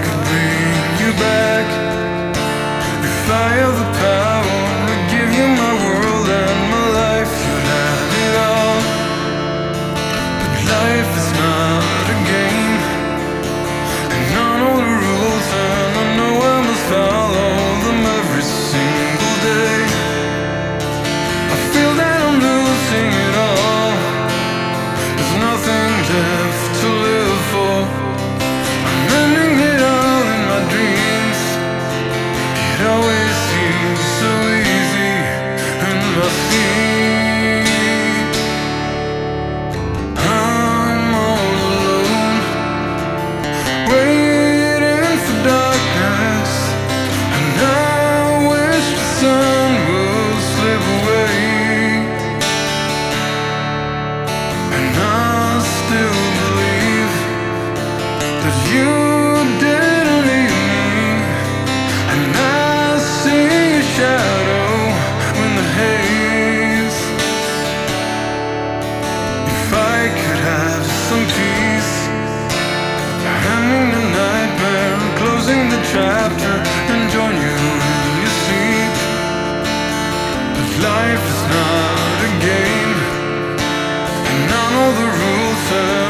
could bring you back, if I have the power to give you my world and my life, you'd have it all. But life is not a game, and I know the rules and I know I must follow them every single day. I feel that I'm losing it all, there's nothing left to live for. I'm ending it all in my dreams, it always seems so easy in my sleep. I'm all alone, waiting for darkness, and I wish the sun would slip away. And I still believe that you didn't leave me, and I see a shadow in the haze. If I could have some peace, ending the nightmare, closing the chapter, and join you in your sleep. But life is not a game, and I know the rules.